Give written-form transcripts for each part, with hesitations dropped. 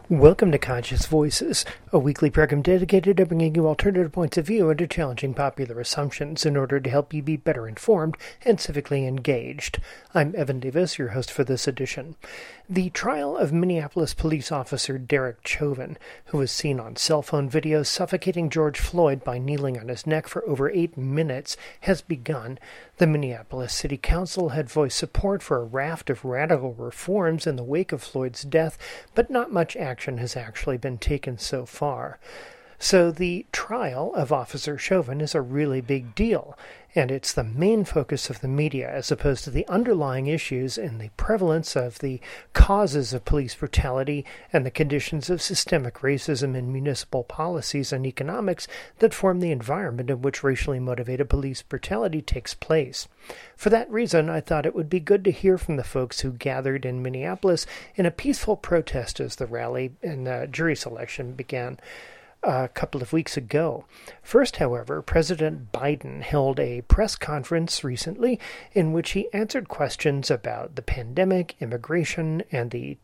Welcome to Conscious Voices, a weekly program dedicated to bringing you alternative points of view and to challenging popular assumptions in order to help you be better informed and civically engaged. I'm Evan Davis, your host for this edition. The trial of Minneapolis police officer Derek Chauvin, who was seen on cell phone videos suffocating George Floyd by kneeling on his neck for over 8 minutes, has begun. The Minneapolis City Council had voiced support for a raft of radical reforms in the wake of Floyd's death, but not much action has actually been taken so far. So the trial of Officer Chauvin is a really big deal, and it's the main focus of the media as opposed to the underlying issues and the prevalence of the causes of police brutality and the conditions of systemic racism in municipal policies and economics that form the environment in which racially motivated police brutality takes place. For that reason, I thought it would be good to hear from the folks who gathered in Minneapolis in a peaceful protest as the rally and the jury selection began a couple of weeks ago. First, however, President Biden held a press conference recently in which he answered questions about the pandemic, immigration, and the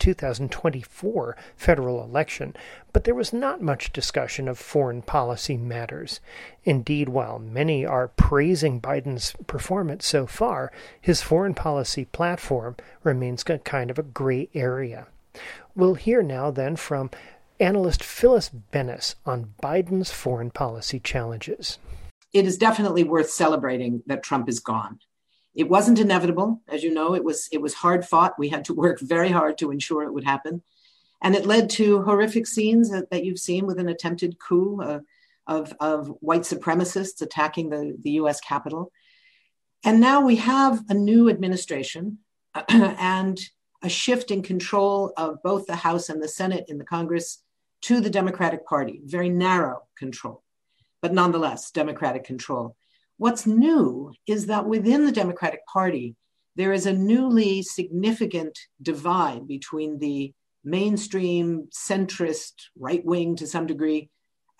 2024 federal election, but there was not much discussion of foreign policy matters. Indeed, while many are praising Biden's performance so far, his foreign policy platform remains kind of a gray area. We'll hear now then from analyst Phyllis Bennis on Biden's foreign policy challenges. It is definitely worth celebrating that Trump is gone. It wasn't inevitable. As you know, it was hard fought. We had to work very hard to ensure it would happen. And it led to horrific scenes that you've seen with an attempted coup of white supremacists attacking the U.S. Capitol. And now we have a new administration and a shift in control of both the House and the Senate in the Congress to the Democratic Party, very narrow control, but nonetheless Democratic control. What's new is that within the Democratic Party, there is a newly significant divide between the mainstream, centrist, right-wing to some degree,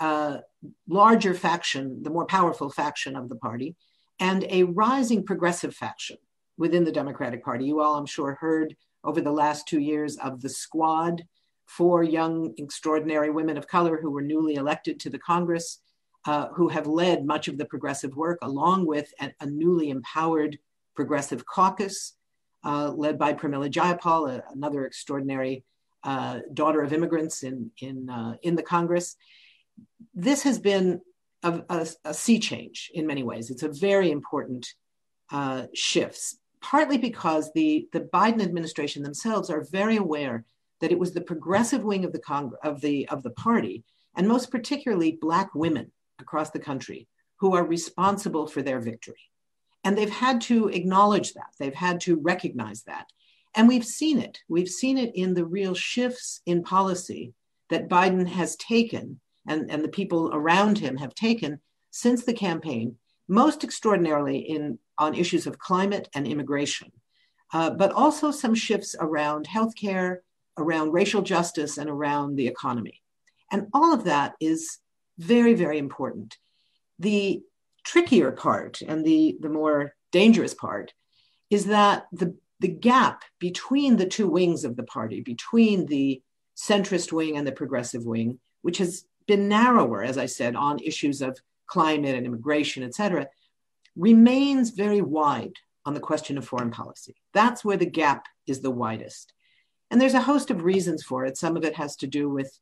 larger faction, the more powerful faction of the party, and a rising progressive faction within the Democratic Party. You all, I'm sure, heard over the last 2 years of the Squad, 4 young, extraordinary women of color who were newly elected to the Congress, who have led much of the progressive work, along with a newly empowered progressive caucus, led by Pramila Jayapal, another extraordinary daughter of immigrants in the Congress. This has been a sea change in many ways. It's a very important shift, partly because the Biden administration themselves are very aware that it was the progressive wing of the party, and most particularly Black women across the country, who are responsible for their victory. And they've had to acknowledge that. They've had to recognize that. And we've seen it. We've seen it in the real shifts in policy that Biden has taken and the people around him have taken since the campaign, most extraordinarily on issues of climate and immigration, but also some shifts around healthcare, around racial justice, and around the economy. And all of that is very, very important. The trickier part and the more dangerous part is that the gap between the two wings of the party, between the centrist wing and the progressive wing, which has been narrower, as I said, on issues of climate and immigration, et cetera, remains very wide on the question of foreign policy. That's where the gap is the widest. And there's a host of reasons for it. Some of it has to do with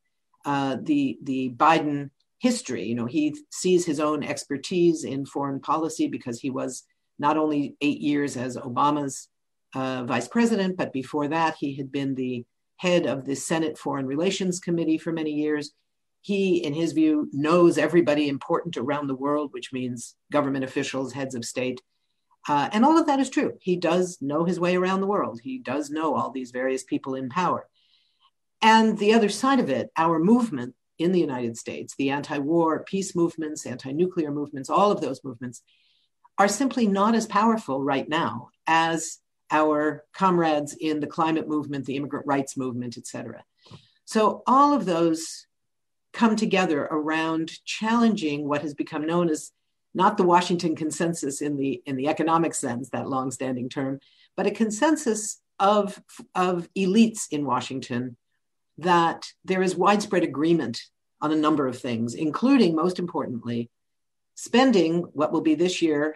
the Biden history. You know, he sees his own expertise in foreign policy because he was not only 8 years as Obama's vice president, but before that, he had been the head of the Senate Foreign Relations Committee for many years. He, in his view, knows everybody important around the world, which means government officials, heads of state. And all of that is true. He does know his way around the world. He does know all these various people in power. And the other side of it, our movement in the United States, the anti-war, peace movements, anti-nuclear movements, all of those movements are simply not as powerful right now as our comrades in the climate movement, the immigrant rights movement, et cetera. So all of those come together around challenging what has become known as not the Washington consensus in the economic sense, that longstanding term, but a consensus of elites in Washington that there is widespread agreement on a number of things, including, most importantly, spending what will be this year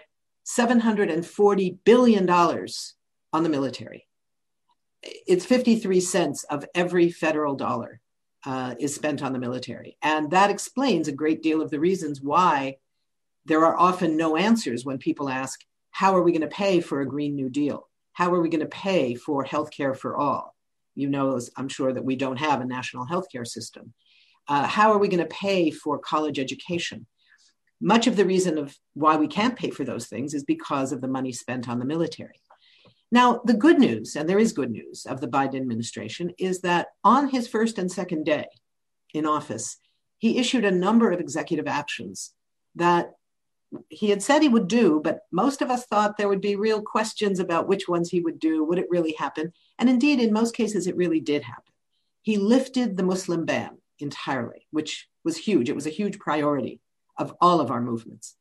$740 billion on the military. It's 53 cents of every federal dollar is spent on the military. And that explains a great deal of the reasons why there are often no answers when people ask, how are we going to pay for a Green New Deal? How are we going to pay for healthcare for all? You know, I'm sure that we don't have a national healthcare system. How are we going to pay for college education? Much of the reason of why we can't pay for those things is because of the money spent on the military. Now, the good news, and there is good news of the Biden administration, is that on his first and second day in office, he issued a number of executive actions that he had said he would do, but most of us thought there would be real questions about which ones he would do. Would it really happen? And indeed, in most cases, it really did happen. He lifted the Muslim ban entirely, which was huge. It was a huge priority of all of our movements.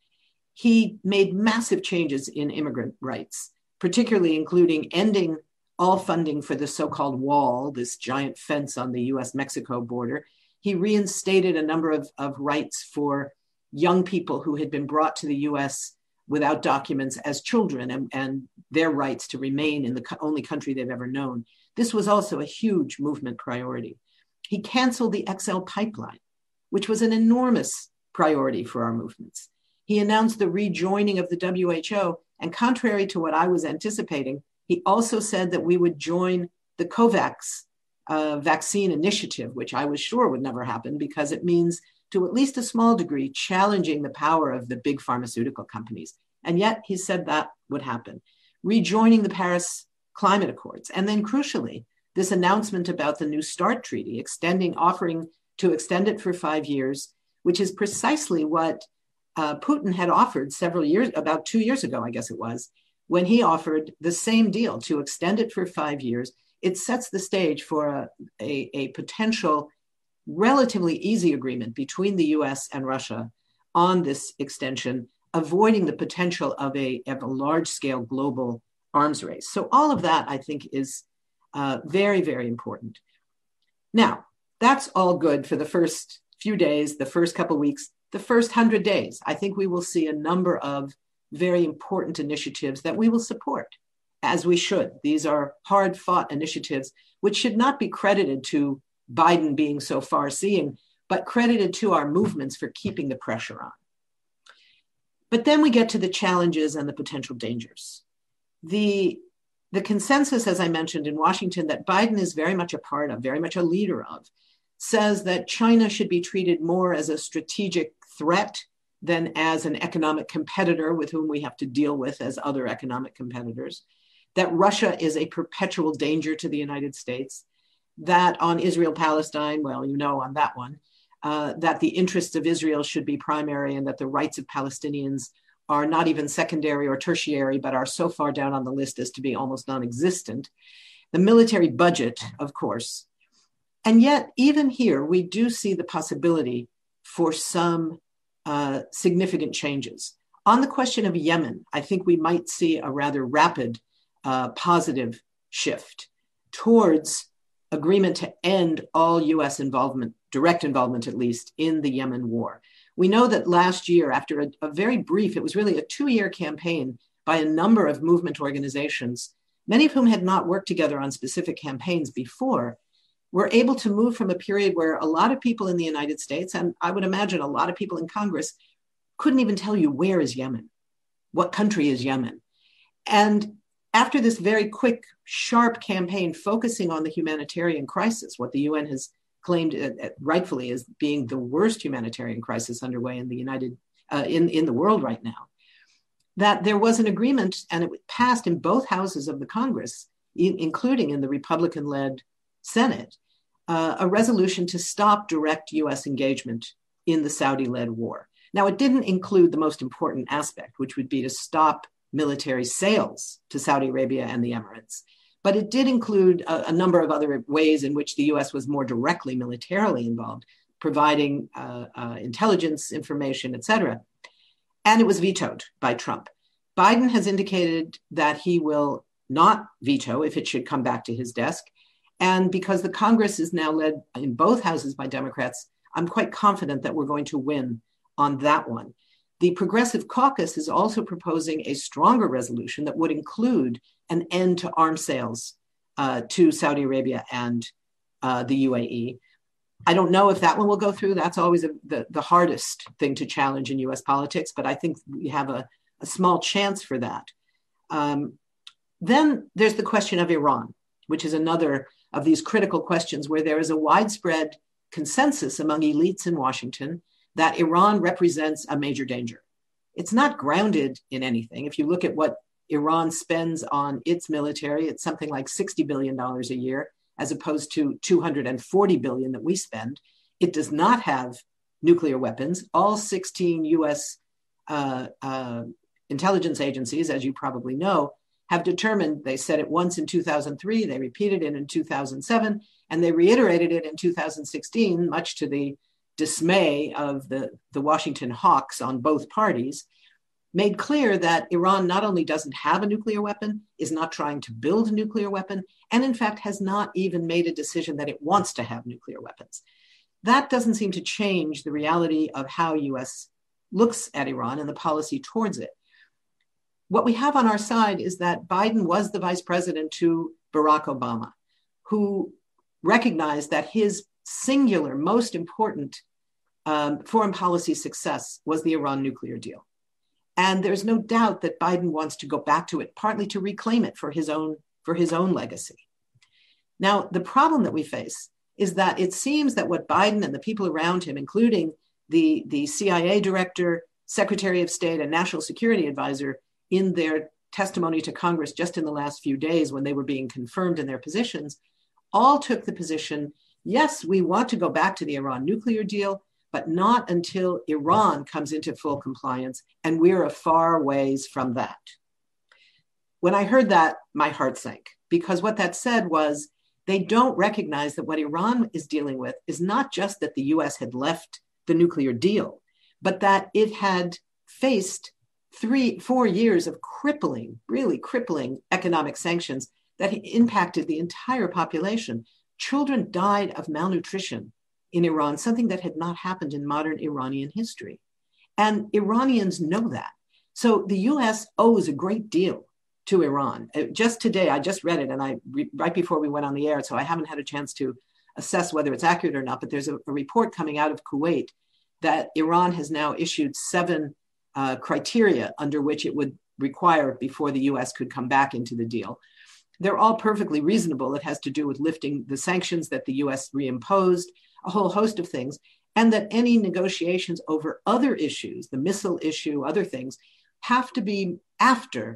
He made massive changes in immigrant rights, particularly including ending all funding for the so-called wall, this giant fence on the US-Mexico border. He reinstated a number of rights for young people who had been brought to the US without documents as children and their rights to remain in the only country they've ever known. This was also a huge movement priority. He canceled the XL pipeline, which was an enormous priority for our movements. He announced the rejoining of the WHO, and contrary to what I was anticipating, he also said that we would join the COVAX vaccine initiative, which I was sure would never happen because it means, to at least a small degree, challenging the power of the big pharmaceutical companies. And yet he said that would happen. Rejoining the Paris Climate Accords. And then crucially, this announcement about the New START treaty, offering to extend it for 5 years, which is precisely what Putin had offered about 2 years ago, I guess it was, when he offered the same deal to extend it for 5 years. It sets the stage for a potential relatively easy agreement between the US and Russia on this extension, avoiding the potential of a large-scale global arms race. So all of that, I think, is very, very important. Now, that's all good for the first few days, the first couple of weeks, the first 100 days. I think we will see a number of very important initiatives that we will support, as we should. These are hard-fought initiatives, which should not be credited to Biden being so far-seeing, but credited to our movements for keeping the pressure on. But then we get to the challenges and the potential dangers. The consensus, as I mentioned, in Washington, that Biden is very much a part of, very much a leader of, says that China should be treated more as a strategic threat than as an economic competitor with whom we have to deal with as other economic competitors, that Russia is a perpetual danger to the United States, that on Israel-Palestine, well, you know, on that one, that the interests of Israel should be primary and that the rights of Palestinians are not even secondary or tertiary, but are so far down on the list as to be almost non-existent. The military budget, of course. And yet, even here, we do see the possibility for some significant changes. On the question of Yemen, I think we might see a rather rapid positive shift towards agreement to end all US involvement, direct involvement at least, in the Yemen war. We know that last year, after a very brief, it was really a 2-year campaign by a number of movement organizations, many of whom had not worked together on specific campaigns before, were able to move from a period where a lot of people in the United States, and I would imagine a lot of people in Congress, couldn't even tell you where is Yemen, what country is Yemen. And after this very quick, sharp campaign focusing on the humanitarian crisis, what the UN has claimed rightfully as being the worst humanitarian crisis underway in the in the world right now, that there was an agreement, and it passed in both houses of the Congress, including in the Republican-led Senate, a resolution to stop direct US engagement in the Saudi-led war. Now, it didn't include the most important aspect, which would be to stop military sales to Saudi Arabia and the Emirates. But it did include a number of other ways in which the US was more directly militarily involved, providing intelligence information, et cetera. And it was vetoed by Trump. Biden has indicated that he will not veto if it should come back to his desk. And because the Congress is now led in both houses by Democrats, I'm quite confident that we're going to win on that one. The Progressive Caucus is also proposing a stronger resolution that would include an end to arms sales to Saudi Arabia and the UAE. I don't know if that one will go through. That's always the hardest thing to challenge in US politics, but I think we have a small chance for that. Then there's the question of Iran, which is another of these critical questions where there is a widespread consensus among elites in Washington that Iran represents a major danger. It's not grounded in anything. If you look at what Iran spends on its military, it's something like $60 billion a year, as opposed to $240 billion that we spend. It does not have nuclear weapons. All 16 US intelligence agencies, as you probably know, have determined, they said it once in 2003, they repeated it in 2007, and they reiterated it in 2016, much to the dismay of the Washington hawks on both parties, made clear that Iran not only doesn't have a nuclear weapon, is not trying to build a nuclear weapon, and in fact has not even made a decision that it wants to have nuclear weapons. That doesn't seem to change the reality of how US looks at Iran and the policy towards it. What we have on our side is that Biden was the vice president to Barack Obama, who recognized that his singular, most important foreign policy success was the Iran nuclear deal. And there's no doubt that Biden wants to go back to it, partly to reclaim it for his own legacy. Now, the problem that we face is that it seems that what Biden and the people around him, including the CIA director, Secretary of State, and National Security Advisor, in their testimony to Congress just in the last few days when they were being confirmed in their positions, all took the position, yes, we want to go back to the Iran nuclear deal, but not until Iran comes into full compliance, and we're a far ways from that. When I heard that, my heart sank, because what that said was they don't recognize that what Iran is dealing with is not just that the US had left the nuclear deal, but that it had faced 3-4 years of really crippling economic sanctions that impacted the entire population. Children died of malnutrition in Iran, something that had not happened in modern Iranian history. And Iranians know that. So the US owes a great deal to Iran. Just today, I just read it, and right before we went on the air, so I haven't had a chance to assess whether it's accurate or not, but there's a report coming out of Kuwait that Iran has now issued 7 criteria under which it would require before the US could come back into the deal. They're all perfectly reasonable. It has to do with lifting the sanctions that the US reimposed, a whole host of things, and that any negotiations over other issues, the missile issue, other things, have to be after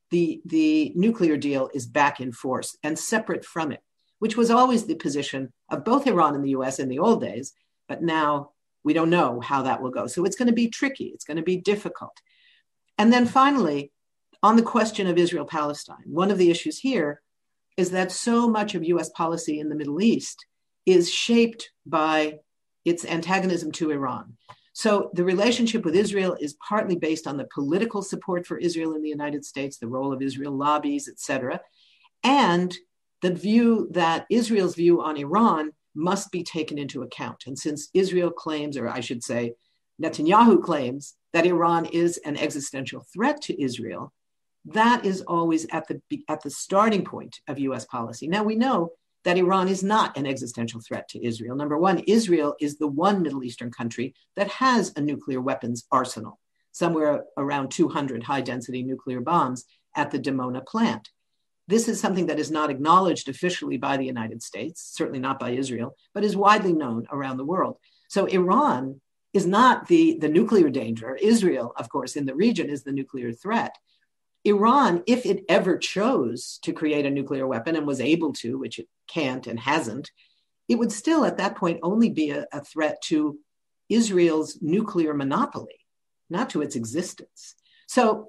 the nuclear deal is back in force and separate from it, which was always the position of both Iran and the US in the old days, but now we don't know how that will go. So it's going to be tricky. It's going to be difficult. And then finally, on the question of Israel-Palestine, one of the issues here is that so much of US policy in the Middle East is shaped by its antagonism to Iran. So the relationship with Israel is partly based on the political support for Israel in the United States, the role of Israel lobbies, et cetera, and the view that Israel's view on Iran must be taken into account. And since Israel claims, or I should say, Netanyahu claims that Iran is an existential threat to Israel, that is always at the starting point of US policy. Now we know that Iran is not an existential threat to Israel. Number one, Israel is the one Middle Eastern country that has a nuclear weapons arsenal, somewhere around 200 high-density nuclear bombs at the Dimona plant. This is something that is not acknowledged officially by the United States, certainly not by Israel, but is widely known around the world. So Iran is not the nuclear danger. Israel, of course, in the region is the nuclear threat. Iran, if it ever chose to create a nuclear weapon and was able to, which it can't and hasn't, it would still at that point only be a threat to Israel's nuclear monopoly, not to its existence. So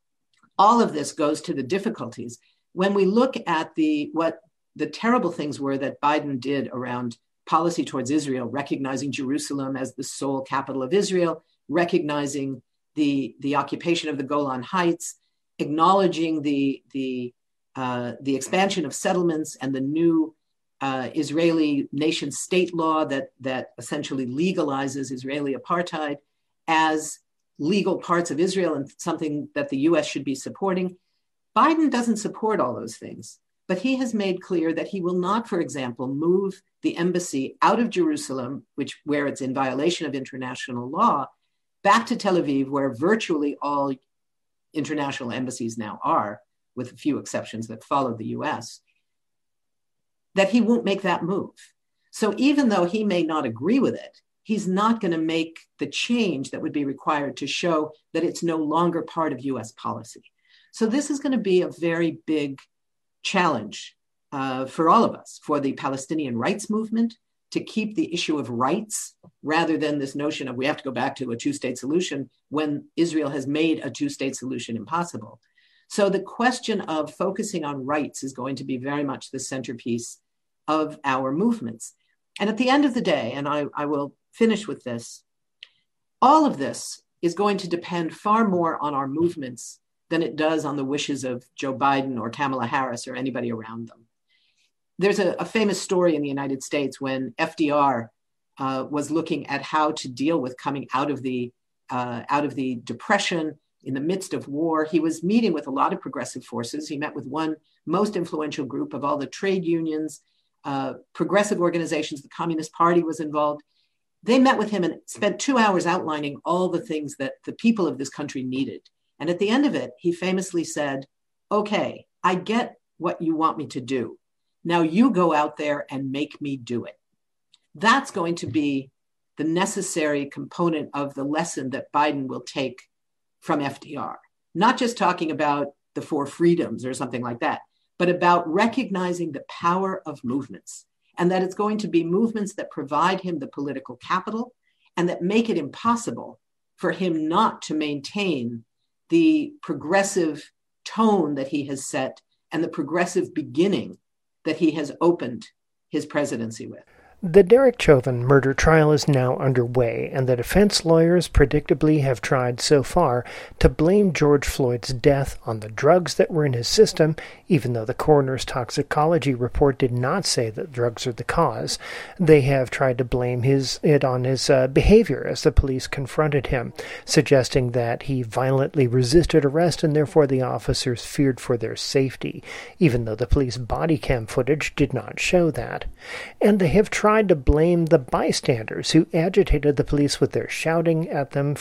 all of this goes to the difficulties. When we look at what the terrible things were that Biden did around policy towards Israel, recognizing Jerusalem as the sole capital of Israel, recognizing the occupation of the Golan Heights, acknowledging the expansion of settlements and the new Israeli nation-state law that essentially legalizes Israeli apartheid as legal parts of Israel and something that the US should be supporting. Biden doesn't support all those things, but he has made clear that he will not, for example, move the embassy out of Jerusalem, where it's in violation of international law, back to Tel Aviv, where virtually all international embassies now are, with a few exceptions that follow the US, that he won't make that move. So even though he may not agree with it, he's not going to make the change that would be required to show that it's no longer part of US policy. So this is going to be a very big challenge for all of us, for the Palestinian rights movement, to keep the issue of rights rather than this notion of we have to go back to a two-state solution when Israel has made a two-state solution impossible. So the question of focusing on rights is going to be very much the centerpiece of our movements. And at the end of the day, and I will finish with this, all of this is going to depend far more on our movements than it does on the wishes of Joe Biden or Kamala Harris or anybody around them. There's a famous story in the United States when FDR was looking at how to deal with coming out of the Depression in the midst of war. He was meeting with a lot of progressive forces. He met with one most influential group of all the trade unions, progressive organizations. The Communist Party was involved. They met with him and spent 2 hours outlining all the things that the people of this country needed. And at the end of it, he famously said, okay, I get what you want me to do. Now you go out there and make me do it. That's going to be the necessary component of the lesson that Biden will take from FDR. Not just talking about the 4 freedoms or something like that, but about recognizing the power of movements, and that it's going to be movements that provide him the political capital and that make it impossible for him not to maintain the progressive tone that he has set and the progressive beginning that he has opened his presidency with. The Derek Chauvin murder trial is now underway, and the defense lawyers predictably have tried so far to blame George Floyd's death on the drugs that were in his system, even though the coroner's toxicology report did not say that drugs are the cause. They have tried to blame it on his behavior as the police confronted him, suggesting that he violently resisted arrest and therefore the officers feared for their safety, even though the police body cam footage did not show that. And they have tried to blame the bystanders who agitated the police with their shouting at them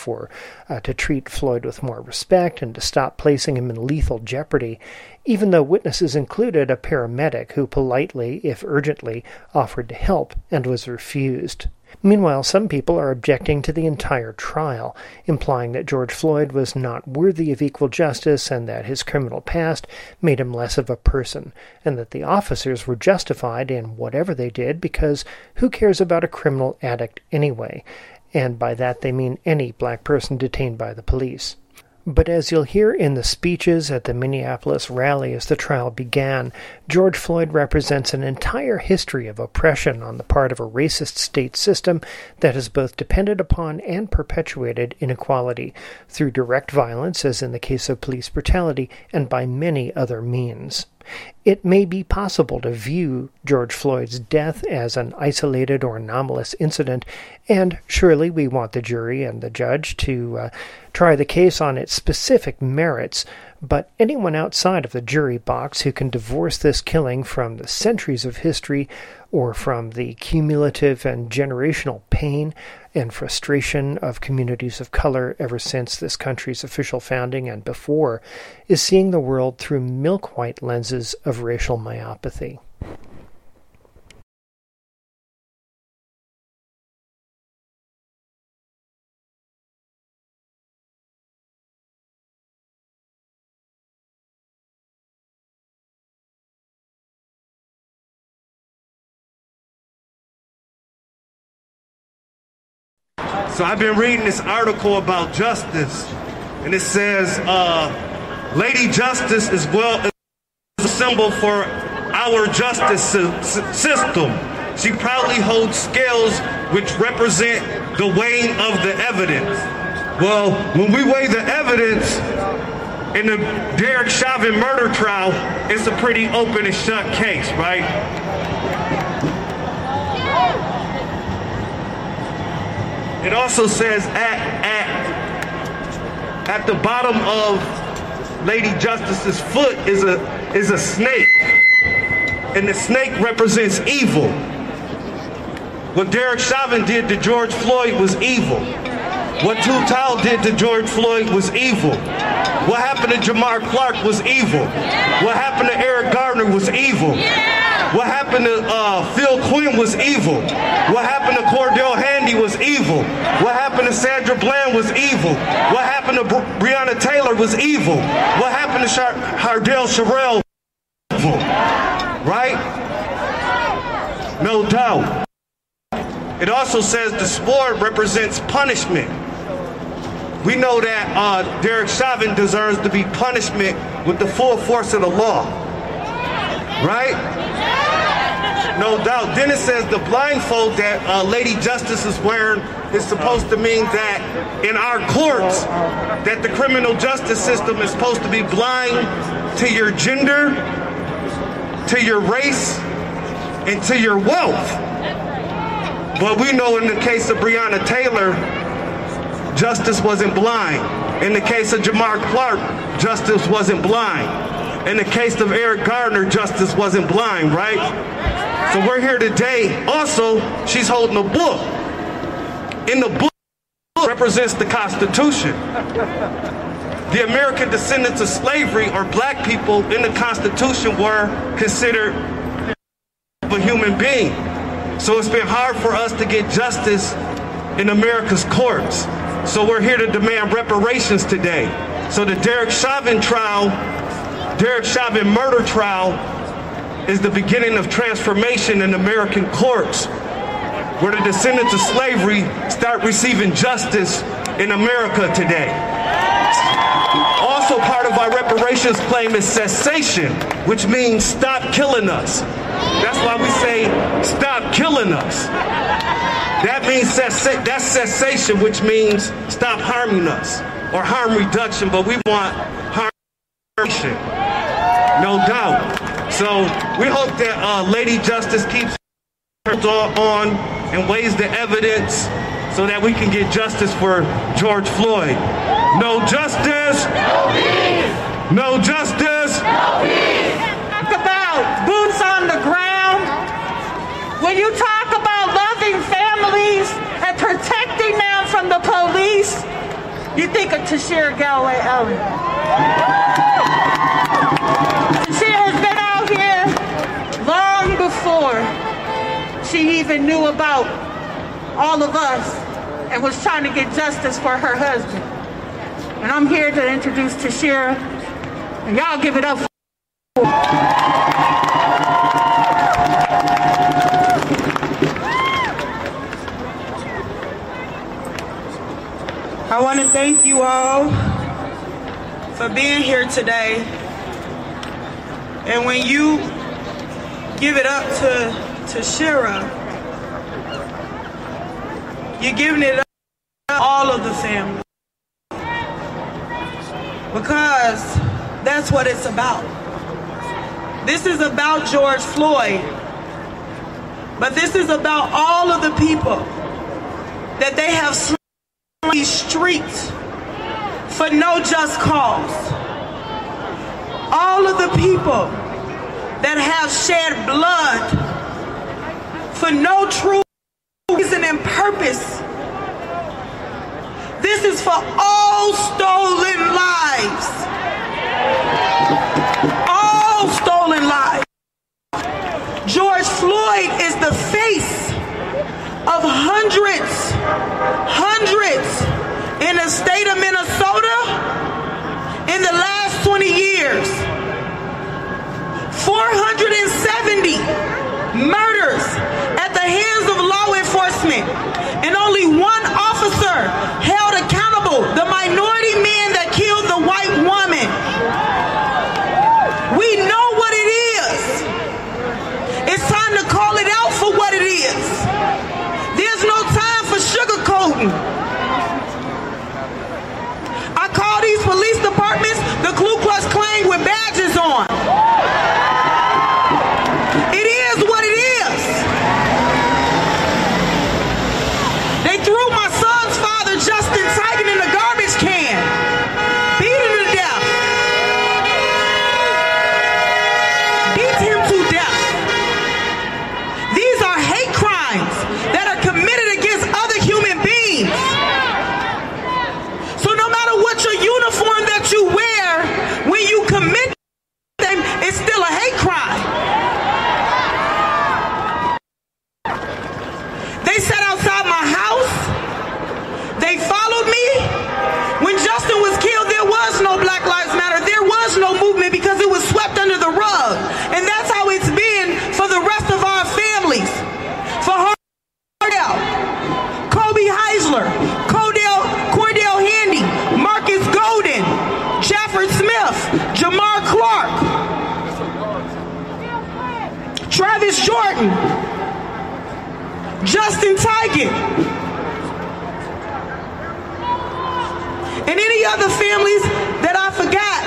to treat Floyd with more respect and to stop placing him in lethal jeopardy, even though witnesses included a paramedic who politely, if urgently, offered to help and was refused. Meanwhile, some people are objecting to the entire trial, implying that George Floyd was not worthy of equal justice and that his criminal past made him less of a person, and that the officers were justified in whatever they did because who cares about a criminal addict anyway? And by that they mean any black person detained by the police. But as you'll hear in the speeches at the Minneapolis rally as the trial began, George Floyd represents an entire history of oppression on the part of a racist state system that has both depended upon and perpetuated inequality through direct violence, as in the case of police brutality, and by many other means. It may be possible to view George Floyd's death as an isolated or anomalous incident, and surely we want the jury and the judge to try the case on its specific merits, but anyone outside of the jury box who can divorce this killing from the centuries of history or from the cumulative and generational pain and frustration of communities of color ever since this country's official founding and before is seeing the world through milk-white lenses of racial myopathy. So I've been reading this article about justice, and it says, Lady Justice is a symbol for our justice system. She proudly holds scales which represent the weighing of the evidence. Well, when we weigh the evidence, In the Derek Chauvin murder trial, it's a pretty open and shut case, right? It also says at the bottom of Lady Justice's foot is a snake, and the snake represents evil. What Derek Chauvin did to George Floyd was evil. What Tutal did to George Floyd was evil. What happened to Jamar Clark was evil. What happened to Eric Gardner was evil. What happened to Phil Quinn was evil. What happened to Cordell Handy was evil. What happened to Sandra Bland was evil. What happened to Breonna Taylor was evil. What happened to Hardell Sherrill was evil. Right? No doubt. It also says the sword represents punishment. We know that Derek Chauvin deserves to be punishment with the full force of the law. Right? No doubt. Then it says the blindfold that Lady Justice is wearing is supposed to mean that in our courts, that the criminal justice system is supposed to be blind to your gender, to your race, and to your wealth. But we know in the case of Breonna Taylor, justice wasn't blind. In the case of Jamar Clark, justice wasn't blind. In the case of Eric Gardner, justice wasn't blind, right? So we're here today. Also, she's holding a book. In the book represents the Constitution. The American descendants of slavery, or black people in the Constitution, were considered a human being. So it's been hard for us to get justice in America's courts. So we're here to demand reparations today. So the Derek Chauvin trial, Derek Chauvin murder trial, is the beginning of transformation in American courts, where the descendants of slavery start receiving justice in America today. Also part of our reparations claim is cessation, which means stop killing us. That's why we say stop killing us. That means that's cessation, which means stop harming us, or harm reduction, but we want harm reduction. No doubt. So we hope that Lady Justice keeps her on and weighs the evidence so that we can get justice for George Floyd. No justice. No peace. No justice. No peace. Talk about boots on the ground. When you talk about loving families and protecting them from the police, you think of Tashira Galloway Ellen. Tashira has been out here long before she even knew about all of us and was trying to get justice for her husband. And I'm here to introduce Tashira, and y'all give it up for I want to thank you all for being here today. And when you give it up to Tashira, you're giving it up to all of the family. Because that's what it's about. This is about George Floyd, but this is about all of the people that they have slain on these streets for no just cause. All of the people that have shed blood for no true reason and purpose. This is for all stolen lives. All stolen lives. George Floyd is the face of hundreds in the state of Minnesota in the last 20 years. 470 murders at the hands of law enforcement, and only one officer held accountable, the minority man that killed the white woman. We know what it is. It's time to call it out for what it is. There's no time for sugarcoating. I call these police departments the Ku Travis Jordan, Justin Tigert, and any other families that I forgot.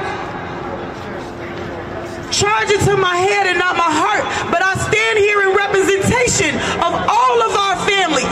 Charge it to my head and not my heart, but I stand here in representation of all of our families.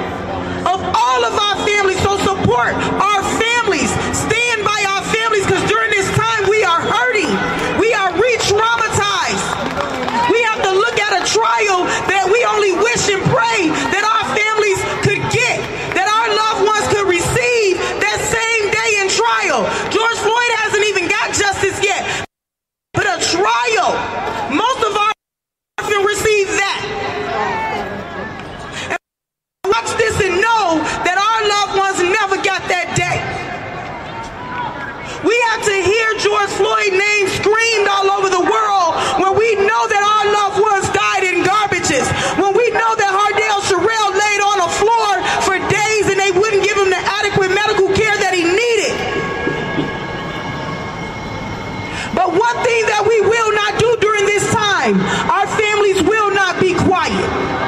So support our families. Stand by our families, because during this time we are hurting. We are re-traumatized. We have to look at a trial that we only wish and pray that our families could get, that our loved ones could receive that same day in trial. George Floyd hasn't even got justice yet, but a trial. Most of our haven't received that. And watch this and know that our loved ones never got that day. We have to hear George Floyd's name screamed all over the world when we know that our loved ones died in garbages, when we know that Hardale Sherrill laid on a floor for days and they wouldn't give him the adequate medical care that he needed. But one thing that we will not do during this time, our families will not be quiet.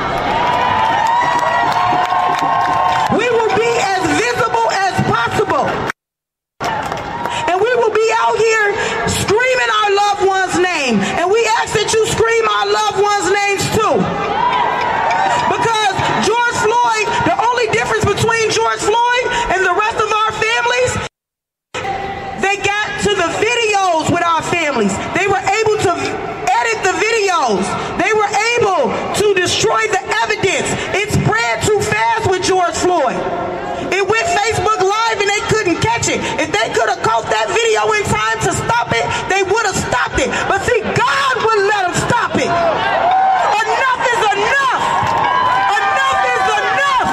We will be as visible as possible. And we will be out here screaming our loved one's name. And we ask that you scream our loved one's names too. Because George Floyd, the only difference between George Floyd and the rest of our families, they got to the videos with our families. They were able to edit the videos. They were able to destroy the evidence. It spread too fast with George Floyd. It went Facebook Live and they couldn't catch it. If they could have caught that video in time to stop it, they would have stopped it. But see, God wouldn't let them stop it. Enough is enough. Enough is enough.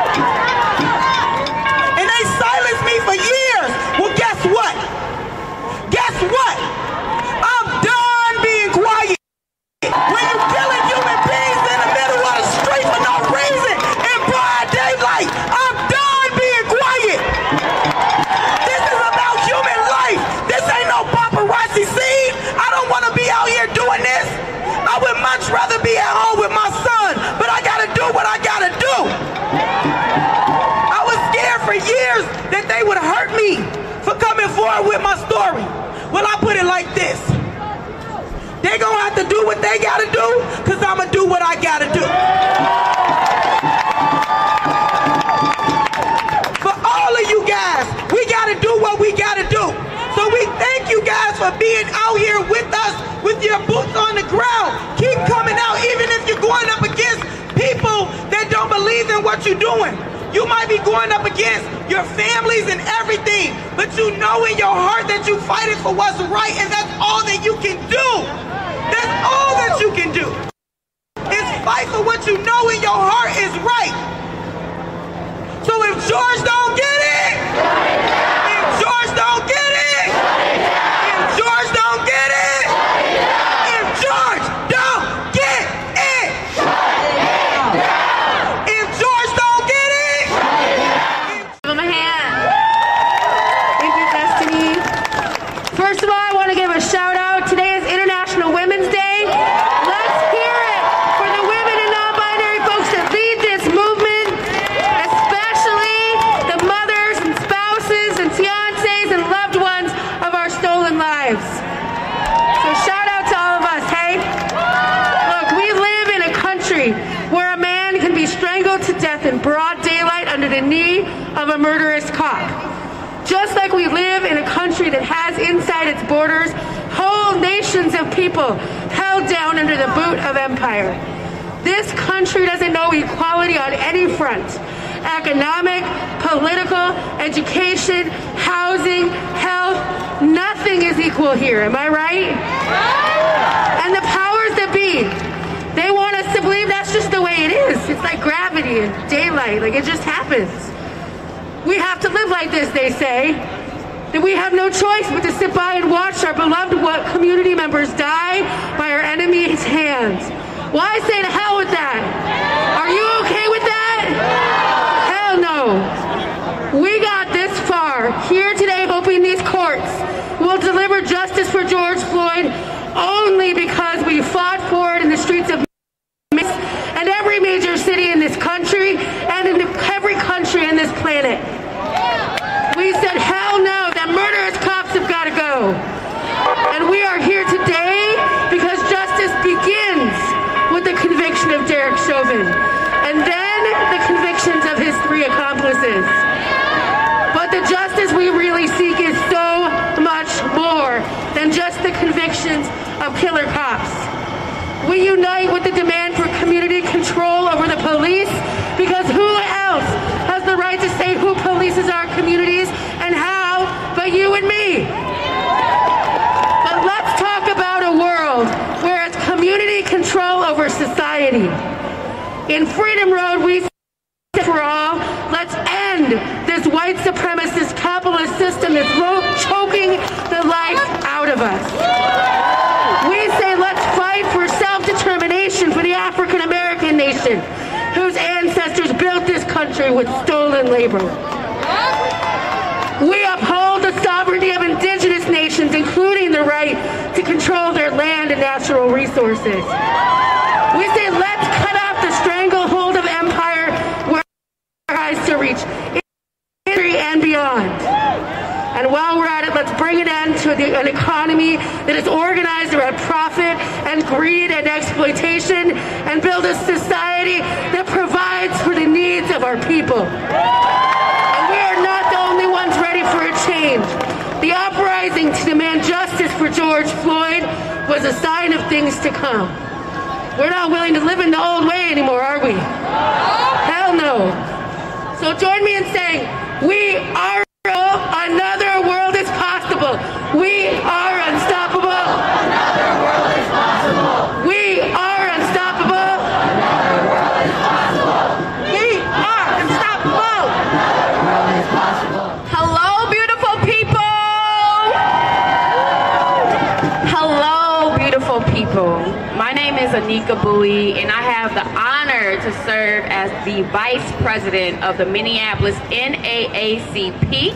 And they silenced me for years. Well, guess what? Guess what? I'm done being quiet. When you're killing human beings in the middle of the street for no reason in broad daylight, I'm done being quiet. This is about human life. This ain't no paparazzi scene. I don't want to be out here doing this. I would much rather be at home with my son, but I gotta do what I gotta do. I was scared for years that they would hurt me for coming forward with my story. Well, I put it like this. They gonna have to do what they gotta do, because I'm gonna do what I gotta do. For all of you guys, we gotta do what we gotta do. So we thank you guys for being out here with us, with your boots on the ground. Keep coming out, even if you're going up against people that don't believe in what you're doing. You might be going up against your families and everything, but you know in your heart that you're fighting for what's right, and that's all that you can do. That's all that you can do. Is fight for what you know in your heart is right. So if George don't get it, if George don't get it, if George don't get it, if George don't get it, if George don't get it, give him a hand. Thank you, Destiny. First of all, I want to give a shout out. Today is International Women's Day. Let's hear it for the women and non-binary folks that lead this movement, especially the mothers and spouses and fiancés and loved ones of our stolen lives. So shout out to all of us, hey? Look, we live in a country where a man can be strangled to death in broad daylight under the knee of a murderous cop. Just like we live in a country that has inside its borders whole nations of people held down under the boot of empire. This country doesn't know equality on any front. Economic, political, education, housing, health, nothing is equal here. Am I right? And the powers that be, they want us to believe that's just the way it is. It's like gravity and daylight. Like it just happens. We have to live like this, they say. That we have no choice but to sit by and watch our beloved community members die by our enemies' hands. Why say to hell with that? Are you okay with that? Hell no. We got this far, here today hoping these courts will deliver justice for George Floyd only because we fought for it in the city in this country and in every country on this planet. We said, hell no, that murderous cops have got to go. And we are here today because justice begins with the conviction of Derek Chauvin and then the convictions of his 3 accomplices. But the justice we really seek is so much more than just the convictions of killer cops. We unite with the demand for community control over the police because who else has the right to say who polices our communities and how but you and me? But let's talk about a world where it's community control over society. In Freedom Road, we say for all, let's end this white supremacist capitalist system that's choking the life out of us. We say let's fight for self-determination for the African American nation whose ancestors built this country with stolen labor. We uphold the sovereignty of indigenous nations, including the right to control their land and natural resources. We say let's cut off the stranglehold of empire where it tries to reach history and beyond. And while we're at it, let's bring an end to an economy that is organized around profit and greed and exploitation and build a society that provides for the needs of our people. And we are not the only ones ready for a change. The uprising to demand justice for George Floyd was a sign of things to come. We're not willing to live in the old way anymore, are we? Hell no. So join me in saying, we are another world is possible. We are unstoppable. Another world is possible. We are unstoppable. Another world is possible. We are unstoppable. Another world is possible. Hello, beautiful people. Hello, beautiful people. My name is Anika Bowie, and I have the honor to serve as the Vice President of the Minneapolis NAACP.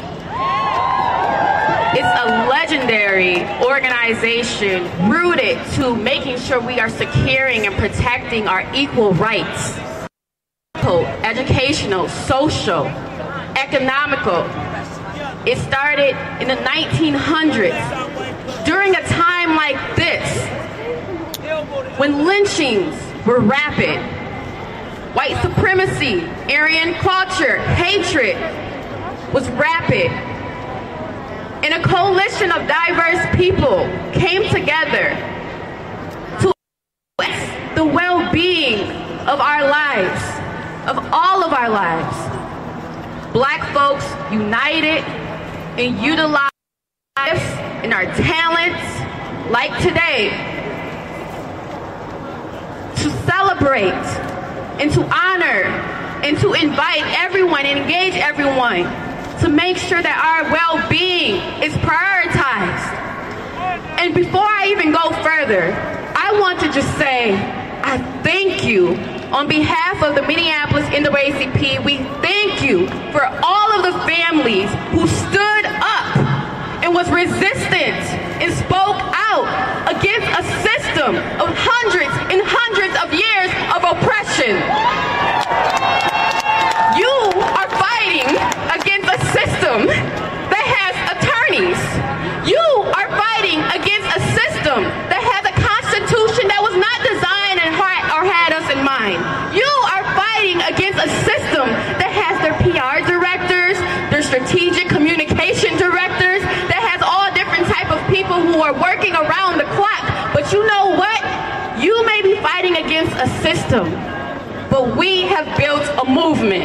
It's a legendary organization rooted to making sure we are securing and protecting our equal rights. Educational, social, economical. It started in the 1900s. During a time like this, when lynchings were rapid, white supremacy, Aryan culture, hatred was rapid, and a coalition of diverse people came together to address the well-being of our lives, of all of our lives. Black folks united and utilized in our talents, like today, to celebrate and to honor and to invite everyone and engage everyone to make sure that our well-being is prioritized. And before I even go further, I want to just say, I thank you on behalf of the Minneapolis NAACP. We thank you for all of the families who stood up and was resistant and spoke out against a system of hundreds and hundreds of years of oppression. You are fighting against a system that has attorneys. You are fighting against a system that has a constitution that was not designed or had us in mind. You are fighting against a system that has their PR directors, their strategic communication directors, that has all different type of people who are working around the clock. But you know what? You may be fighting against a system, but we have built a movement.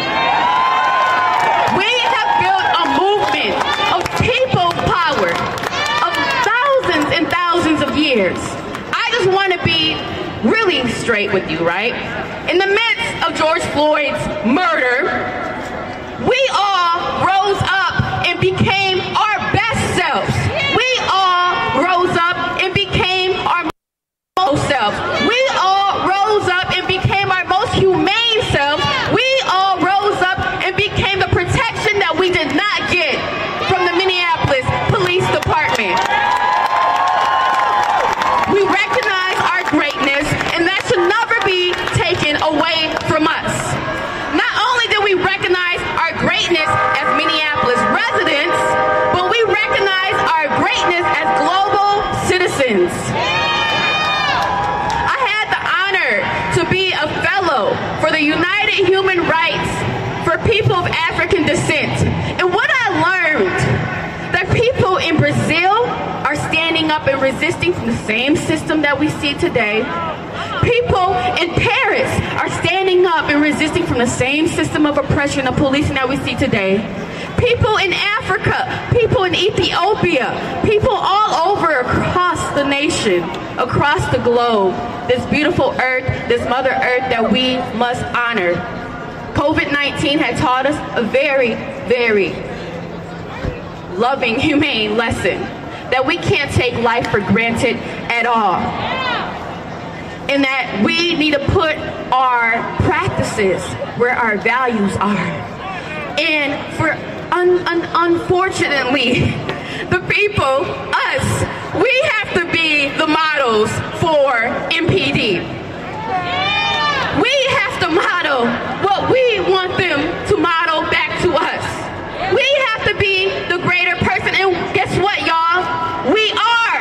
We have built a movement of people power, of thousands and thousands of years. I just want to be really straight with you, right? In the midst of George Floyd's murder, we all rose up and became our best selves. We all rose up and became our most selves. We all rose up and became our most humane selves. We all rose up and became the protection that we did not get from the Minneapolis Police Department. We recognize our greatness, and that should never be taken away from for the United Human Rights for people of African descent. And what I learned, that people in Brazil are standing up and resisting from the same system that we see today. People in Paris are standing up and resisting from the same system of oppression and policing that we see today. People in Africa, people in Ethiopia, people all over across the nation, across the globe, this beautiful earth, this Mother Earth that we must honor. COVID-19 had taught us a very, very loving, humane lesson that we can't take life for granted at all. And that we need to put our practices where our values are. And for unfortunately, the people, us, we have to be the models for MPD. We have to model what we want them to model back to us. We have to be the greater person. And guess what, y'all? We are.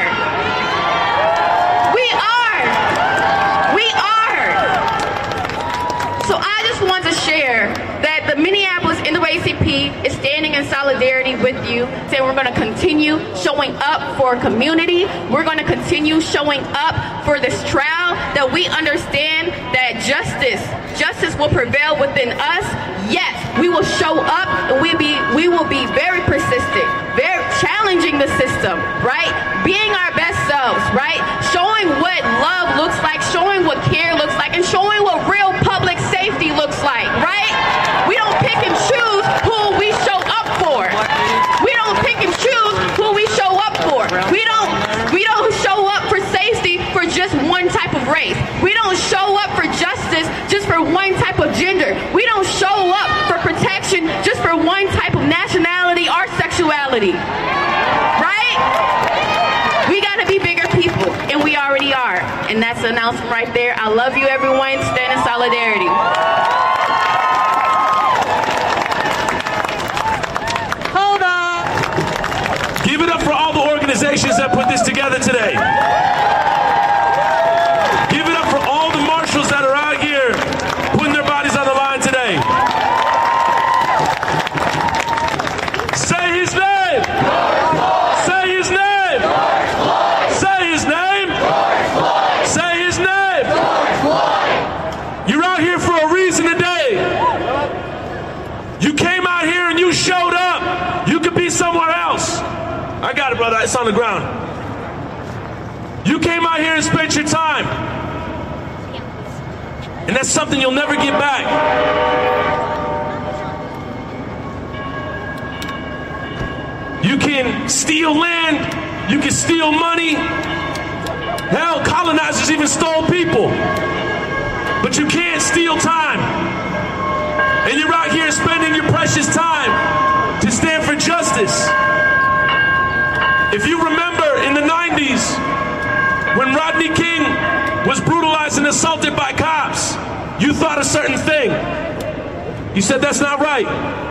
We are. We are. So I just want to share that the Minneapolis NAACP is standing in solidarity with you, saying we're going to continue showing up for our community. We're going to continue showing up for this trial, that we understand that justice will prevail within us. Yes, we will show up and we will be very persistent, very challenging the system, right? Being our best selves, right? Showing what love looks like, showing what care looks like, and showing what real public safety looks like, right? We don't pick and choose who we show up for. We don't pick and choose who we show up for. We don't show up for safety for just one type of race. We don't show up for justice just for one type of gender. We don't show up for protection just for one type of nationality or sexuality. Right? We got to be bigger people, and we already are. And that's the announcement right there. I love you, everyone. Stand in solidarity. Hold on. Give it up for all the organizations that put this together today. Give it up for all the marshals that are out here putting their bodies on the line today. Say his name. Say his name. Say his name. Say his name. You're out here for a reason today. You came out here and you showed up. You could be somewhere else. I got it, brother. It's on the ground. You came out here and spent your time. And that's something you'll never get back. You can steal land. You can steal money. Hell, colonizers even stole people. But you can't steal time. And you're out here spending your precious time to stand for justice. If you remember in the 90s, when Rodney King was brutalized and assaulted by cops, you thought a certain thing. You said, that's not right.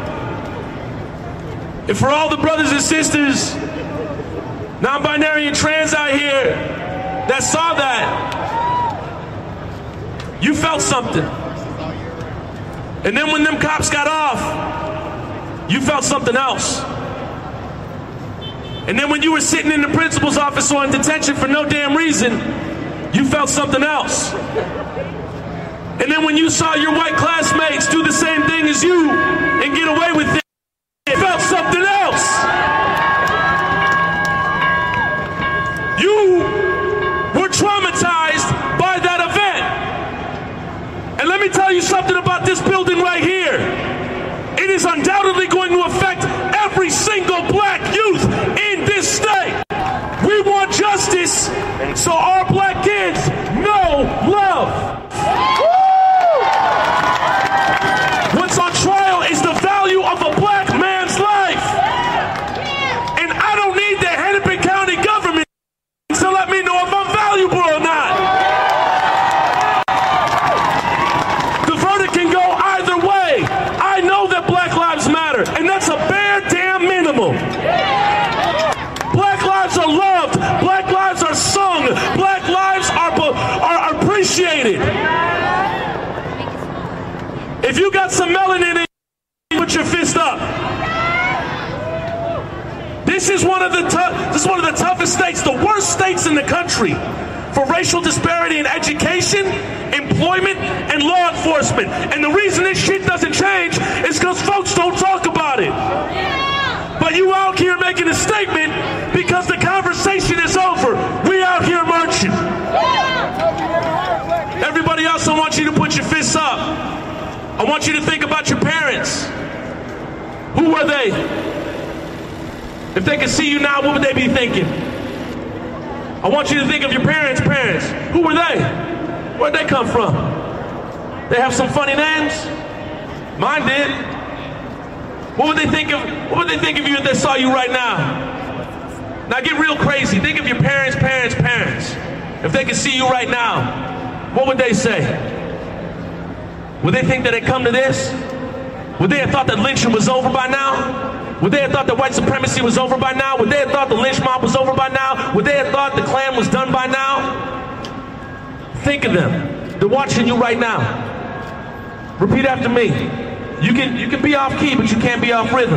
And for all the brothers and sisters, non-binary and trans out here that saw that, you felt something. And then when them cops got off, you felt something else. And then when you were sitting in the principal's office or in detention for no damn reason, you felt something else. And then when you saw your white classmates do the same thing as you and get away with it, you felt something else. You were traumatized by that event. And let me tell you something about this building right here. It is undoubtedly going to affect every single black youth in this state. We want justice, so our black kids know love. What's on trial is the value of a black man's life. And I don't need the Hennepin County government to let me know if I'm valuable or not. The verdict can go either way. I know that Black Lives Matter, and that's a bare damn minimum. Black lives are loved. Black lives are sung. Black lives are appreciated. got some melanin in you, put your fist up. This is one of the toughest states, the worst states in the country for racial disparity in education, employment, and law enforcement. And the reason this shit doesn't change is because folks don't talk about it. But you out here making a statement because the conversation is over. We out here marching. Everybody else, I want you to put your fists up. I want you to think about your parents. Who were they? If they could see you now, what would they be thinking? I want you to think of your parents' parents. Who were they? Where'd they come from? They have some funny names? Mine did. What would they think of you if they saw you right now? Now get real crazy. Think of your parents' parents. If they could see you right now, what would they say? Would they think that it come to this? Would they have thought that lynching was over by now? Would they have thought that white supremacy was over by now? Would they have thought the lynch mob was over by now? Would they have thought the Klan was done by now? Think of them. They're watching you right now. Repeat after me. You can be off key, but you can't be off rhythm.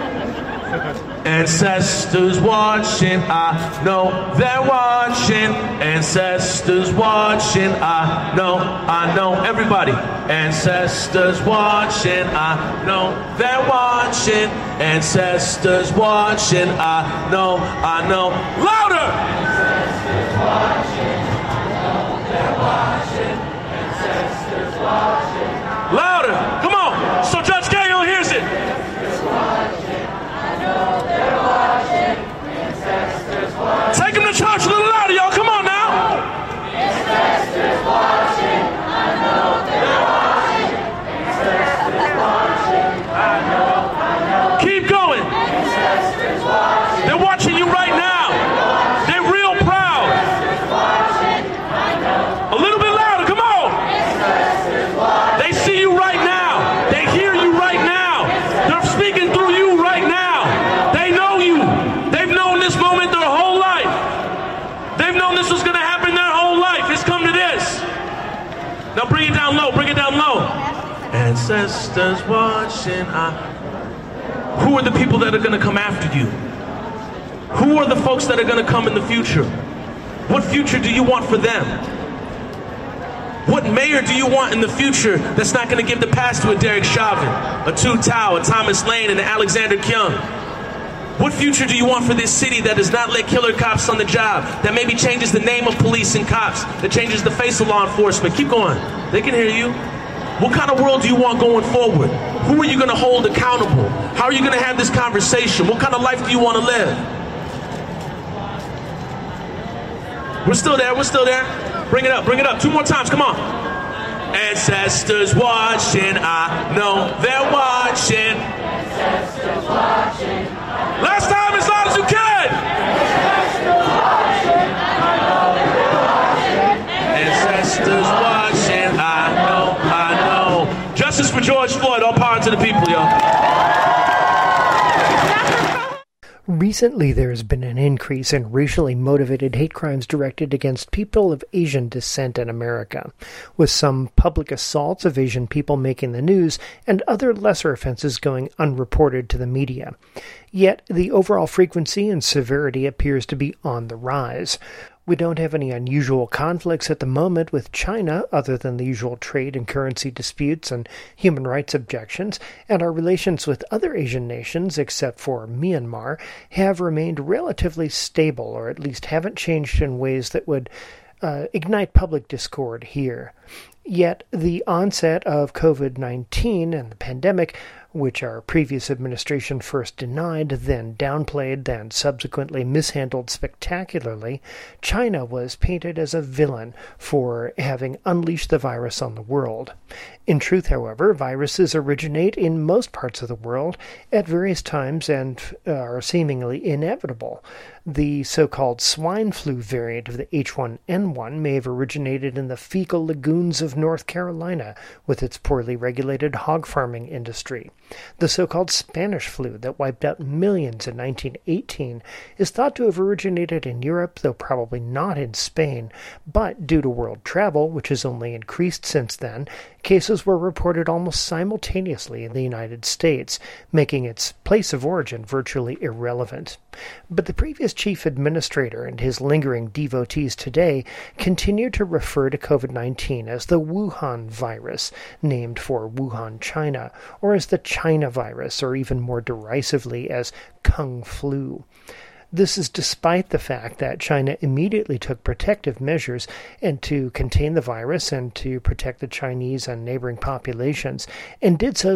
Ancestors watching, I know they're watching. Ancestors watching, I know. Everybody. Ancestors watching, I know they're watching. Ancestors watching, I know. Louder! Ancestors watching, I know they're watching. Ancestors watching. Louder! Come on! So Judge Cahill hears it. Take him to church a little louder, y'all. Come on now. Ancestors watching. I know they're watching. Ancestors watching. I know. Keep going. Ancestors watching. They're watching you right now. They're real proud. Ancestors watching. I know. A little bit louder. Come on. Ancestors watching. They see you right now. They hear you right now. They're speaking through you right now. They know you. They've known this moment their whole life. They've known this was going to happen their whole life. It's come to this. Now bring it down low. Bring it down low. Ancestors watching. Who are the people that are going to come after you? Who are the folks that are going to come in the future? What future do you want for them? What mayor do you want in the future that's not going to give the pass to a Derek Chauvin, a Tu Tao, a Thomas Lane, and an Alexander Kyung? What future do you want for this city that does not let killer cops on the job, that maybe changes the name of police and cops, that changes the face of law enforcement? Keep going. They can hear you. What kind of world do you want going forward? Who are you going to hold accountable? How are you going to have this conversation? What kind of life do you want to live? We're still there. We're still there. Bring it up. Bring it up. 2 more times. Come on. Ancestors watching. I know they're watching. Ancestors watching. Last time, as loud as you can. Ancestors watching. I know they're watching. Ancestors watching. I know. Justice for George Floyd. All power to the people, y'all. Recently, there has been an increase in racially motivated hate crimes directed against people of Asian descent in America, with some public assaults of Asian people making the news and other lesser offenses going unreported to the media. Yet, the overall frequency and severity appears to be on the rise. We don't have any unusual conflicts at the moment with China other than the usual trade and currency disputes and human rights objections, and our relations with other Asian nations, except for Myanmar, have remained relatively stable, or at least haven't changed in ways that would ignite public discord here. Yet the onset of COVID-19 and the pandemic, which our previous administration first denied, then downplayed, then subsequently mishandled spectacularly, China was painted as a villain for having unleashed the virus on the world. In truth, however, viruses originate in most parts of the world at various times and are seemingly inevitable. The so-called swine flu variant of the H1N1 may have originated in the fecal lagoons of North Carolina with its poorly regulated hog farming industry. The so-called Spanish flu that wiped out millions in 1918 is thought to have originated in Europe, though probably not in Spain. But due to world travel, which has only increased since then, cases were reported almost simultaneously in the United States, making its place of origin virtually irrelevant. But the previous chief administrator and his lingering devotees today continue to refer to COVID-19 as the Wuhan virus, named for Wuhan, China, or as the China virus, or even more derisively as Kung Flu. This is despite the fact that China immediately took protective measures and to contain the virus and to protect the Chinese and neighboring populations, and did so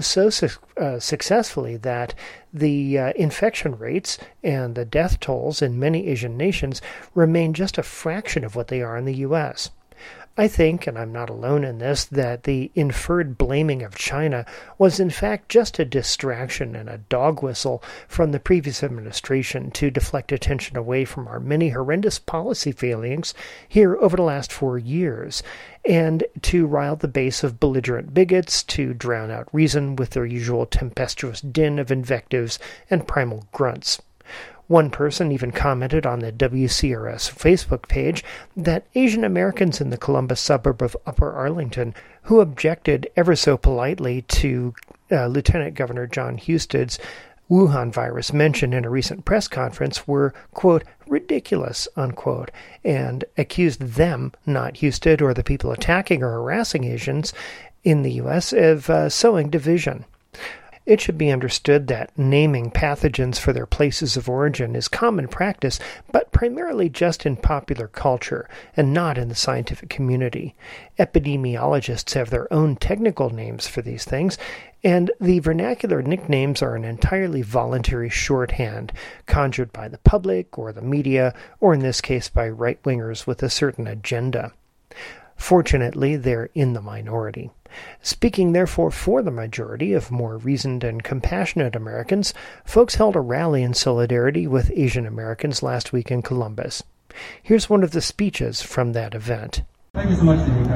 successfully that the infection rates and the death tolls in many Asian nations remain just a fraction of what they are in the U.S. I think, and I'm not alone in this, that the inferred blaming of China was in fact just a distraction and a dog whistle from the previous administration to deflect attention away from our many horrendous policy failings here over the last 4 years, and to rile the base of belligerent bigots to drown out reason with their usual tempestuous din of invectives and primal grunts. One person even commented on the WCRS Facebook page that Asian Americans in the Columbus suburb of Upper Arlington, who objected ever so politely to Lieutenant Governor John Husted's Wuhan virus mentioned in a recent press conference, were, quote, ridiculous, unquote, and accused them, not Husted or the people attacking or harassing Asians in the U.S., of sowing division. It should be understood that naming pathogens for their places of origin is common practice, but primarily just in popular culture and not in the scientific community. Epidemiologists have their own technical names for these things, and the vernacular nicknames are an entirely voluntary shorthand, conjured by the public or the media, or in this case by right-wingers with a certain agenda. Fortunately, they're in the minority. Speaking, therefore, for the majority of more reasoned and compassionate Americans, folks held a rally in solidarity with Asian Americans last week in Columbus. Here's one of the speeches from that event. Thank you so much, David.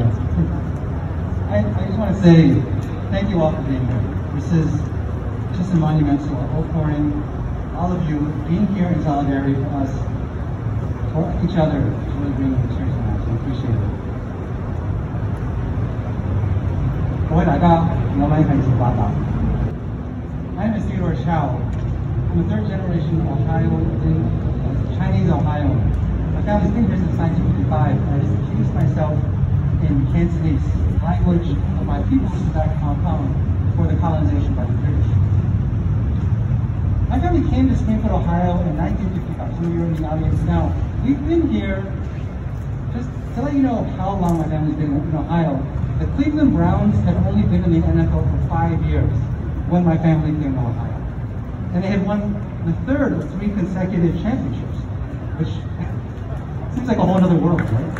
I just want to say thank you all for being here. This is just a monumental outpouring. All of you being here in solidarity for us, for each other, is really bringing the church tonight. So I appreciate it. 各位大家，我們係前八達。I'm a Theodore Chow. I'm a third generation Chinese Ohioan. My family's been here since 1955, and I just introduced myself in Cantonese, language of my people since back in Hong Kong before the colonization by the British. My family came to Springfield, Ohio in 1955. Some of you are in the audience now. We've been here, just to let you know how long my family's been in Ohio. The Cleveland Browns had only been in the NFL for 5 years when my family came to Ohio. And they had won the third of 3 consecutive championships, which seems like a whole other world, right?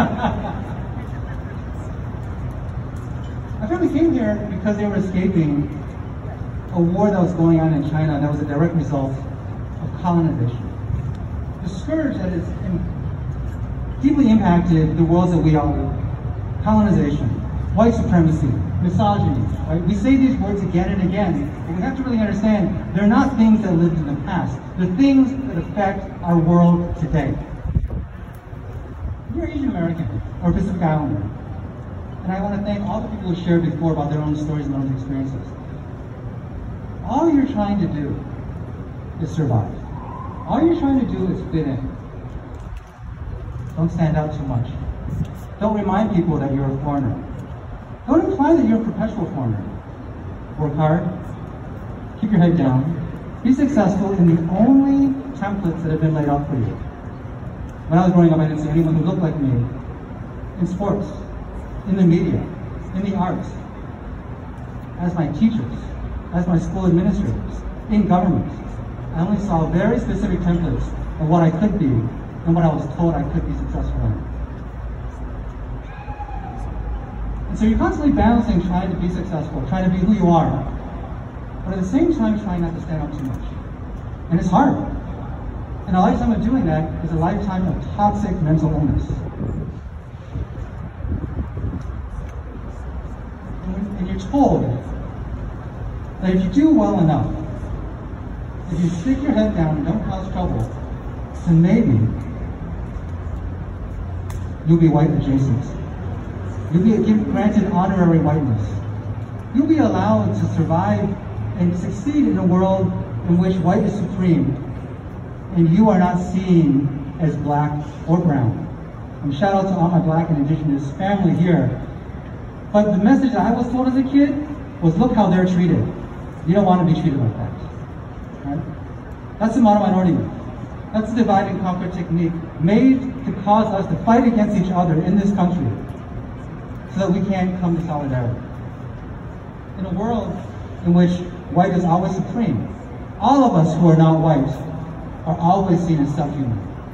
My family came here because they were escaping a war that was going on in China that was a direct result of colonization. The scourge that has deeply impacted the worlds that we all live. Colonization, white supremacy, misogyny, right? We say these words again and again, but we have to really understand they're not things that lived in the past. They're things that affect our world today. You're Asian American or Pacific Islander, and I want to thank all the people who shared before about their own stories and their own experiences. All you're trying to do is survive. All you're trying to do is fit in. Don't stand out too much. Don't remind people that you're a foreigner. Don't imply that you're a perpetual foreigner. Work hard, keep your head down, be successful in the only templates that have been laid out for you. When I was growing up, I didn't see anyone who looked like me in sports, in the media, in the arts, as my teachers, as my school administrators, in government. I only saw very specific templates of what I could be and what I was told I could be successful in. And so you're constantly balancing trying to be successful, trying to be who you are, but at the same time trying not to stand out too much. And it's hard. And a lifetime of doing that is a lifetime of toxic mental illness. And you're told that if you do well enough, if you stick your head down and don't cause trouble, then maybe you'll be white adjacent. You'll be granted honorary whiteness. You'll be allowed to survive and succeed in a world in which white is supreme and you are not seen as black or brown. And shout out to all my black and indigenous family here. But the message I was told as a kid was, look how they're treated. You don't want to be treated like that. Right? That's the model minority myth. That's the divide and conquer technique made to cause us to fight against each other in this country so that we can't come to solidarity. In a world in which white is always supreme, all of us who are not white are always seen as subhuman.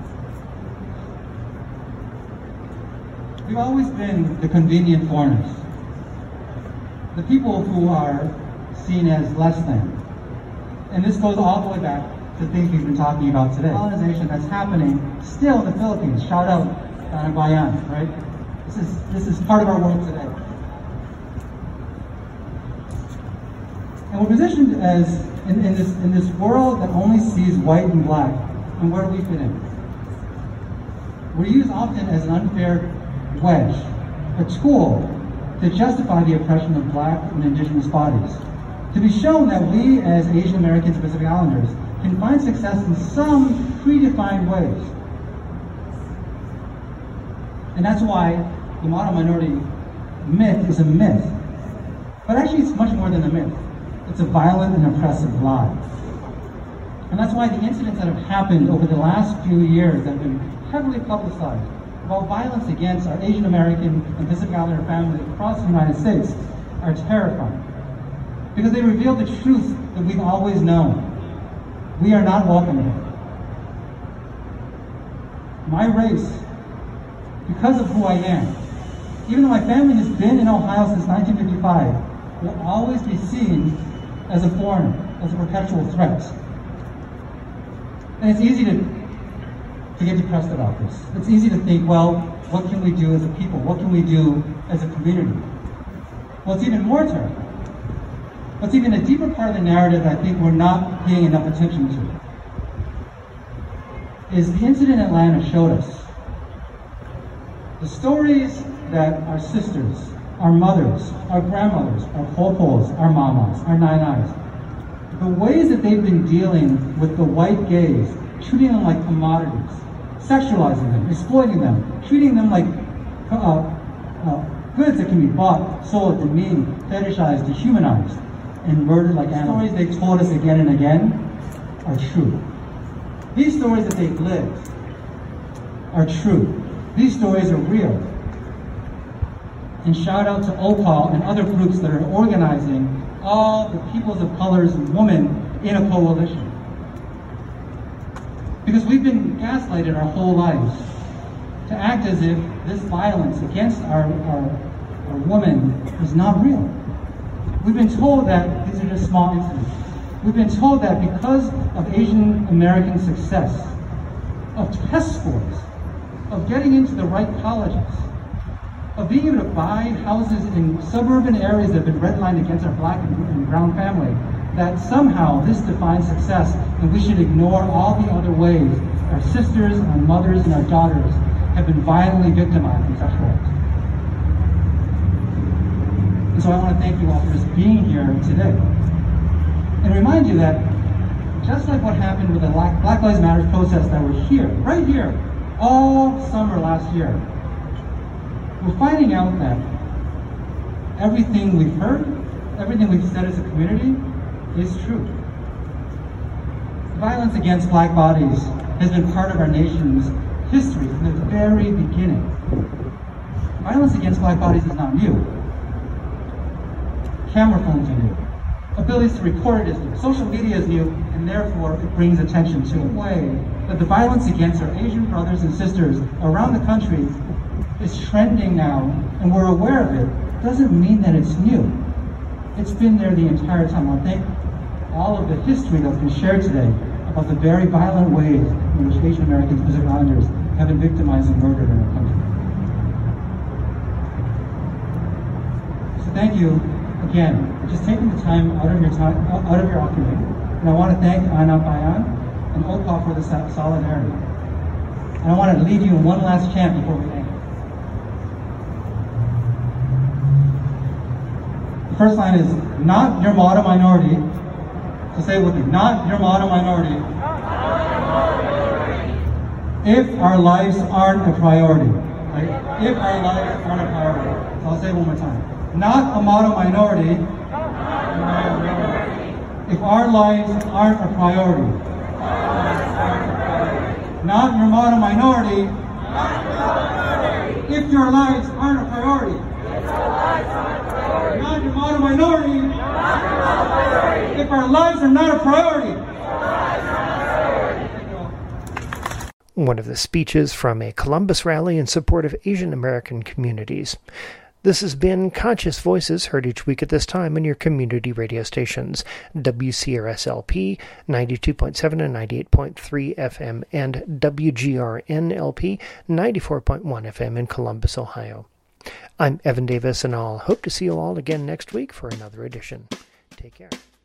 We've always been the convenient foreigners, the people who are seen as less than. And this goes all the way back to things we've been talking about today. Colonization that's happening still in the Philippines. Shout out Bayan, right? This is part of our world today. And we're positioned as in this world that only sees white and black, and where do we fit in? We're used often as an unfair wedge, a tool to justify the oppression of black and indigenous bodies, to be shown that we as Asian Americans and Pacific Islanders can find success in some predefined ways. And that's why the model minority myth is a myth. But actually it's much more than a myth. It's a violent and oppressive lie. And that's why the incidents that have happened over the last few years that have been heavily publicized about violence against our Asian American and Pacific Islander families across the United States are terrifying. Because they reveal the truth that we've always known. We are not welcome here. My race, because of who I am, even though my family has been in Ohio since 1955, will always be seen as a foreigner, as a perpetual threat. And it's easy to get depressed about this. It's easy to think, well, what can we do as a people? What can we do as a community? Well, it's even more terrible. What's even a deeper part of the narrative that I think we're not paying enough attention to is the incident in Atlanta showed us the stories that our sisters, our mothers, our grandmothers, our popos, our mamas, our nainais, the ways that they've been dealing with the white gaze, treating them like commodities, sexualizing them, exploiting them, treating them like goods that can be bought, sold, demeaned, fetishized, dehumanized, and murdered like animals. Stories they've told us again and again are true. These stories that they've lived are true. These stories are real. And shout out to OPAL and other groups that are organizing all the peoples of colors and women in a coalition. Because we've been gaslighted our whole lives to act as if this violence against our women is not real. We've been told that these are just small incidents. We've been told that because of Asian American success, of test scores, of getting into the right colleges, of being able to buy houses in suburban areas that have been redlined against our black and brown family, that somehow this defines success and we should ignore all the other ways our sisters, our mothers, and our daughters have been violently victimized in sexual acts. And so I want to thank you all for just being here today. And remind you that just like what happened with the Black Lives Matter protests that were here, right here, all summer last year, we're finding out that everything we've heard, everything we've said as a community is true. Violence against black bodies has been part of our nation's history from the very beginning. Violence against black bodies is not new. Camera phones are new. Abilities to record it is new. Social media is new, and therefore it brings attention to a way that the violence against our Asian brothers and sisters around the country is trending now, and we're aware of it, doesn't mean that it's new. It's been there the entire time. I think all of the history that's been shared today about the very violent ways in which Asian Americans and Pacific Islanders have been victimized and murdered in our country. So thank you again for just taking the time out of your afternoon. And I want to thank Ana Bayan and OPA for this solidarity. And I want to leave you in one last chant before we end. The first line is, not your Mata minority. So say it with me, not your Mata minority. If our lives aren't a priority. Right? If our lives aren't a priority. So I'll say it one more time. Not a Mata minority. If our lives aren't a priority. Not your Mata minority. If your lives aren't a priority. Not your Mata minority. If our lives are not a priority. One of the speeches from a Columbus rally in support of Asian American communities. This has been Conscious Voices, heard each week at this time on your community radio stations, WCRS-LP 92.7 and 98.3 FM, and WGRN-LP 94.1 FM in Columbus, Ohio. I'm Evan Davis, and I'll hope to see you all again next week for another edition. Take care.